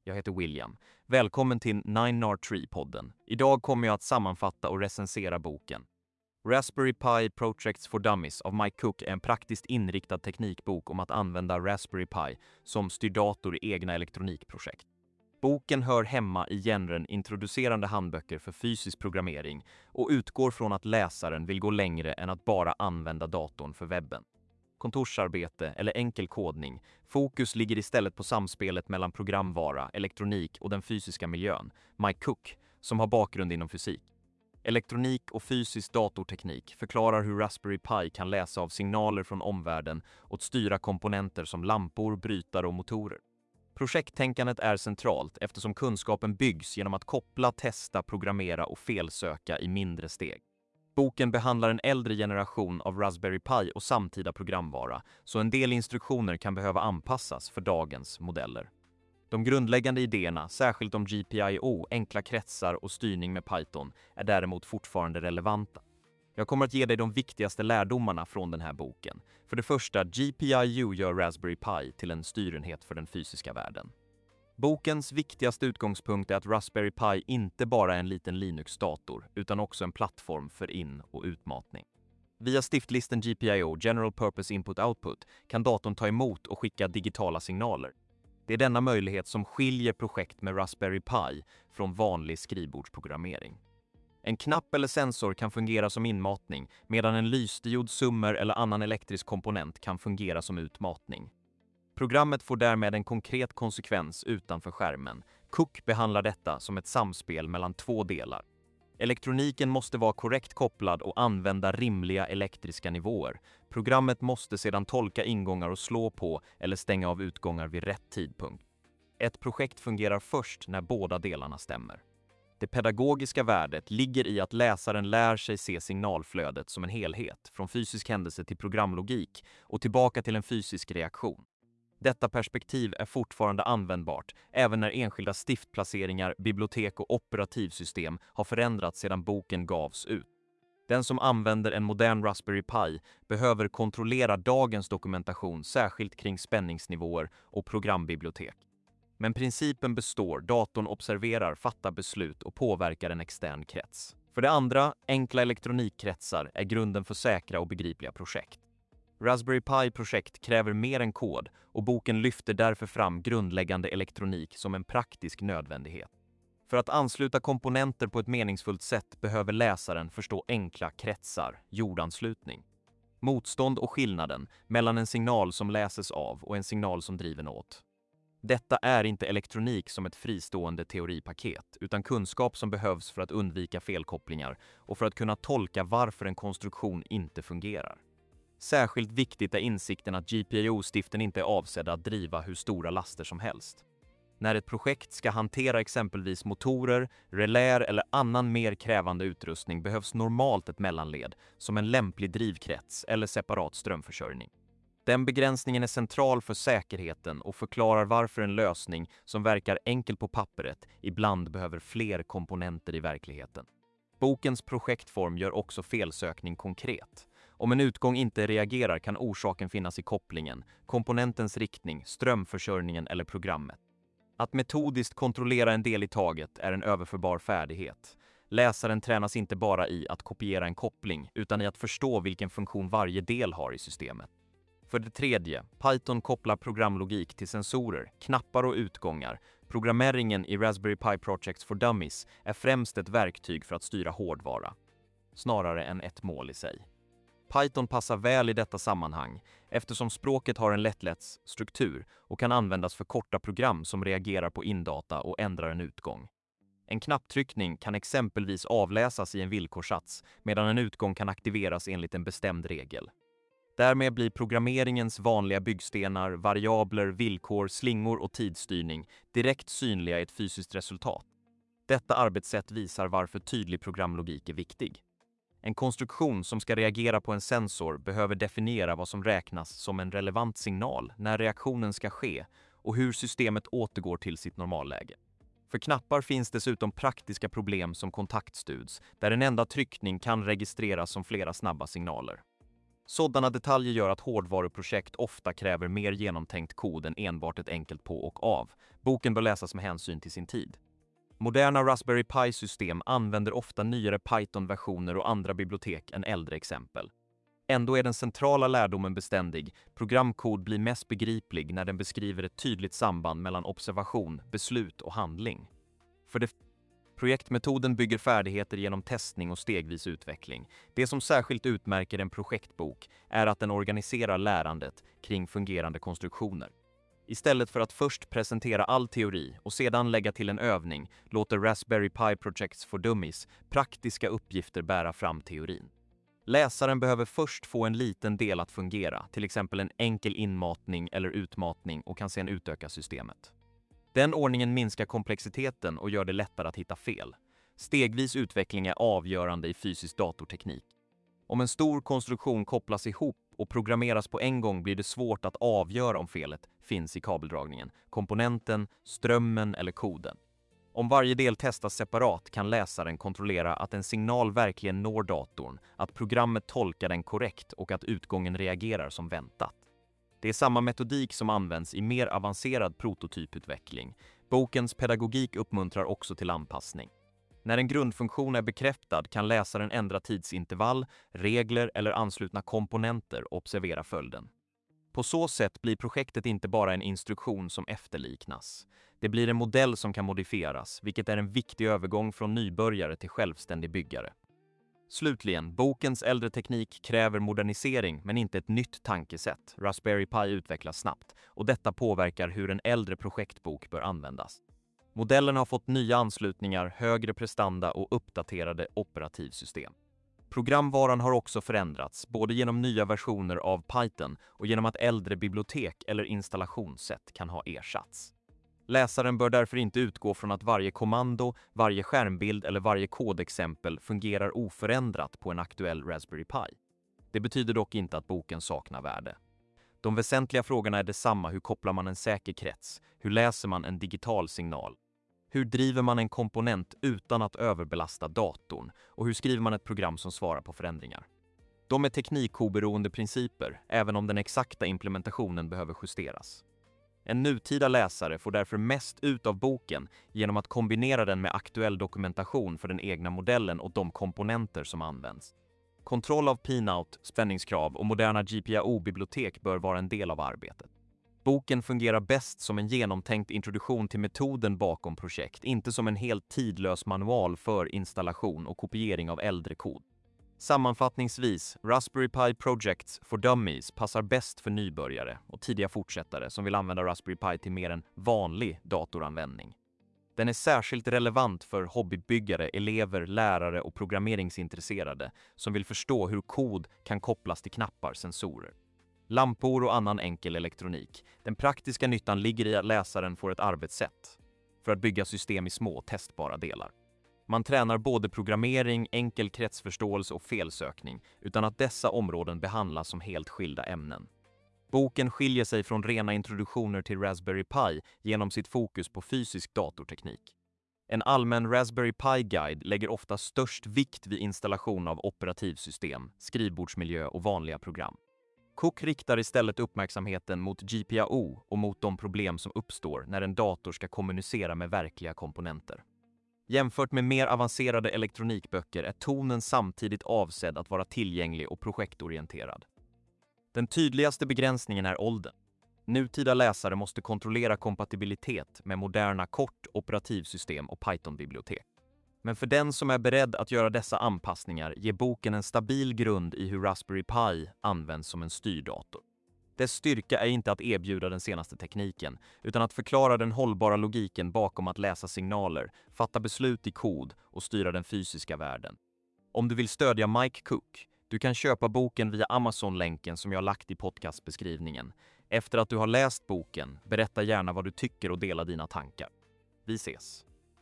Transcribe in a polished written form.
Jag heter William. Välkommen till 9R3-podden. Idag kommer jag att sammanfatta och recensera boken. Raspberry Pi Projects for Dummies av Mike Cook är en praktiskt inriktad teknikbok om att använda Raspberry Pi som styrdator i egna elektronikprojekt. Boken hör hemma i genren introducerande handböcker för fysisk programmering och utgår från att läsaren vill gå längre än att bara använda datorn för webben. Kontorsarbete eller enkel kodning. Fokus ligger istället på samspelet mellan programvara, elektronik och den fysiska miljön. Mike Cook, som har bakgrund inom fysik. Elektronik och fysisk datorteknik förklarar hur Raspberry Pi kan läsa av signaler från omvärlden och styra komponenter som lampor, brytare och motorer. Projekttänkandet är centralt eftersom kunskapen byggs genom att koppla, testa, programmera och felsöka i mindre steg. Boken behandlar en äldre generation av Raspberry Pi och samtida programvara, så en del instruktioner kan behöva anpassas för dagens modeller. De grundläggande idéerna, särskilt om GPIO, enkla kretsar och styrning med Python, är däremot fortfarande relevanta. Jag kommer att ge dig de viktigaste lärdomarna från den här boken. För det första, GPIO gör Raspberry Pi till en styrenhet för den fysiska världen. Bokens viktigaste utgångspunkt är att Raspberry Pi inte bara är en liten Linux-dator, utan också en plattform för in- och utmatning. Via stiftlisten GPIO, General Purpose Input Output, kan datorn ta emot och skicka digitala signaler. Det är denna möjlighet som skiljer projekt med Raspberry Pi från vanlig skrivbordsprogrammering. En knapp eller sensor kan fungera som inmatning, medan en lysdiod, summer eller annan elektrisk komponent kan fungera som utmatning. Programmet får därmed en konkret konsekvens utanför skärmen. Cook behandlar detta som ett samspel mellan två delar. Elektroniken måste vara korrekt kopplad och använda rimliga elektriska nivåer. Programmet måste sedan tolka ingångar och slå på eller stänga av utgångar vid rätt tidpunkt. Ett projekt fungerar först när båda delarna stämmer. Det pedagogiska värdet ligger i att läsaren lär sig se signalflödet som en helhet, från fysisk händelse till programlogik och tillbaka till en fysisk reaktion. Detta perspektiv är fortfarande användbart även när enskilda stiftplaceringar, bibliotek och operativsystem har förändrats sedan boken gavs ut. Den som använder en modern Raspberry Pi behöver kontrollera dagens dokumentation, särskilt kring spänningsnivåer och programbibliotek. Men principen består, datorn observerar, fattar beslut och påverkar en extern krets. För det andra, enkla elektronikkretsar är grunden för säkra och begripliga projekt. Raspberry Pi-projekt kräver mer än kod och boken lyfter därför fram grundläggande elektronik som en praktisk nödvändighet. För att ansluta komponenter på ett meningsfullt sätt behöver läsaren förstå enkla kretsar, jordanslutning. Motstånd och skillnaden mellan en signal som läses av och en signal som driver åt. Detta är inte elektronik som ett fristående teoripaket, utan kunskap som behövs för att undvika felkopplingar och för att kunna tolka varför en konstruktion inte fungerar. Särskilt viktigt är insikten att GPIO-stiften inte är avsedda att driva hur stora laster som helst. När ett projekt ska hantera exempelvis motorer, reläer eller annan mer krävande utrustning behövs normalt ett mellanled som en lämplig drivkrets eller separat strömförsörjning. Den begränsningen är central för säkerheten och förklarar varför en lösning som verkar enkel på pappret ibland behöver fler komponenter i verkligheten. Bokens projektform gör också felsökning konkret. Om en utgång inte reagerar kan orsaken finnas i kopplingen, komponentens riktning, strömförsörjningen eller programmet. Att metodiskt kontrollera en del i taget är en överförbar färdighet. Läsaren tränas inte bara i att kopiera en koppling utan i att förstå vilken funktion varje del har i systemet. För det tredje, Python kopplar programlogik till sensorer, knappar och utgångar. Programmeringen i Raspberry Pi Projects for Dummies är främst ett verktyg för att styra hårdvara, snarare än ett mål i sig. Python passar väl i detta sammanhang eftersom språket har en lättläst struktur och kan användas för korta program som reagerar på indata och ändrar en utgång. En knapptryckning kan exempelvis avläsas i en villkorssats medan en utgång kan aktiveras enligt en bestämd regel. Därmed blir programmeringens vanliga byggstenar, variabler, villkor, slingor och tidsstyrning direkt synliga i ett fysiskt resultat. Detta arbetssätt visar varför tydlig programlogik är viktig. En konstruktion som ska reagera på en sensor behöver definiera vad som räknas som en relevant signal, när reaktionen ska ske och hur systemet återgår till sitt normalläge. För knappar finns dessutom praktiska problem som kontaktstuds, där en enda tryckning kan registreras som flera snabba signaler. Sådana detaljer gör att hårdvaruprojekt ofta kräver mer genomtänkt kod än enbart ett enkelt på och av. Boken bör läsas med hänsyn till sin tid. Moderna Raspberry Pi-system använder ofta nyare Python-versioner och andra bibliotek än äldre exempel. Ändå är den centrala lärdomen beständig. Programkod blir mest begriplig när den beskriver ett tydligt samband mellan observation, beslut och handling. Projektmetoden bygger färdigheter genom testning och stegvis utveckling. Det som särskilt utmärker en projektbok är att den organiserar lärandet kring fungerande konstruktioner. Istället för att först presentera all teori och sedan lägga till en övning låter Raspberry Pi Projects for Dummies praktiska uppgifter bära fram teorin. Läsaren behöver först få en liten del att fungera, till exempel en enkel inmatning eller utmatning, och kan sedan utöka systemet. Den ordningen minskar komplexiteten och gör det lättare att hitta fel. Stegvis utveckling är avgörande i fysisk datorteknik. Om en stor konstruktion kopplas ihop och programmeras på en gång blir det svårt att avgöra om felet finns i kabeldragningen, komponenten, strömmen eller koden. Om varje del testas separat kan läsaren kontrollera att en signal verkligen når datorn, att programmet tolkar den korrekt och att utgången reagerar som väntat. Det är samma metodik som används i mer avancerad prototyputveckling. Bokens pedagogik uppmuntrar också till anpassning. När en grundfunktion är bekräftad kan läsaren ändra tidsintervall, regler eller anslutna komponenter och observera följden. På så sätt blir projektet inte bara en instruktion som efterliknas. Det blir en modell som kan modifieras, vilket är en viktig övergång från nybörjare till självständig byggare. Slutligen, bokens äldre teknik kräver modernisering men inte ett nytt tankesätt. Raspberry Pi utvecklas snabbt och detta påverkar hur en äldre projektbok bör användas. Modellen har fått nya anslutningar, högre prestanda och uppdaterade operativsystem. Programvaran har också förändrats, både genom nya versioner av Python och genom att äldre bibliotek eller installationssätt kan ha ersatts. Läsaren bör därför inte utgå från att varje kommando, varje skärmbild eller varje kodexempel fungerar oförändrat på en aktuell Raspberry Pi. Det betyder dock inte att boken saknar värde. De väsentliga frågorna är detsamma: hur kopplar man en säker krets? Hur läser man en digital signal? Hur driver man en komponent utan att överbelasta datorn? Och hur skriver man ett program som svarar på förändringar? De är teknikoberoende principer, även om den exakta implementationen behöver justeras. En nutida läsare får därför mest ut av boken genom att kombinera den med aktuell dokumentation för den egna modellen och de komponenter som används. Kontroll av pinout, spänningskrav och moderna GPIO-bibliotek bör vara en del av arbetet. Boken fungerar bäst som en genomtänkt introduktion till metoden bakom projekt, inte som en helt tidlös manual för installation och kopiering av äldre kod. Sammanfattningsvis, Raspberry Pi Projects for Dummies passar bäst för nybörjare och tidiga fortsättare som vill använda Raspberry Pi till mer än vanlig datoranvändning. Den är särskilt relevant för hobbybyggare, elever, lärare och programmeringsintresserade som vill förstå hur kod kan kopplas till knappar, sensorer, lampor och annan enkel elektronik. Den praktiska nyttan ligger i att läsaren får ett arbetssätt för att bygga system i små, testbara delar. Man tränar både programmering, enkel kretsförståelse och felsökning utan att dessa områden behandlas som helt skilda ämnen. Boken skiljer sig från rena introduktioner till Raspberry Pi genom sitt fokus på fysisk datorteknik. En allmän Raspberry Pi-guide lägger ofta störst vikt vid installation av operativsystem, skrivbordsmiljö och vanliga program. Cook riktar istället uppmärksamheten mot GPIO och mot de problem som uppstår när en dator ska kommunicera med verkliga komponenter. Jämfört med mer avancerade elektronikböcker är tonen samtidigt avsedd att vara tillgänglig och projektorienterad. Den tydligaste begränsningen är åldern. Nutida läsare måste kontrollera kompatibilitet med moderna operativsystem och Python-bibliotek. Men för den som är beredd att göra dessa anpassningar ger boken en stabil grund i hur Raspberry Pi används som en styrdator. Dess styrka är inte att erbjuda den senaste tekniken, utan att förklara den hållbara logiken bakom att läsa signaler, fatta beslut i kod och styra den fysiska världen. Om du vill stödja Mike Cook, du kan köpa boken via Amazon-länken som jag har lagt i podcastbeskrivningen. Efter att du har läst boken, berätta gärna vad du tycker och dela dina tankar. Vi ses!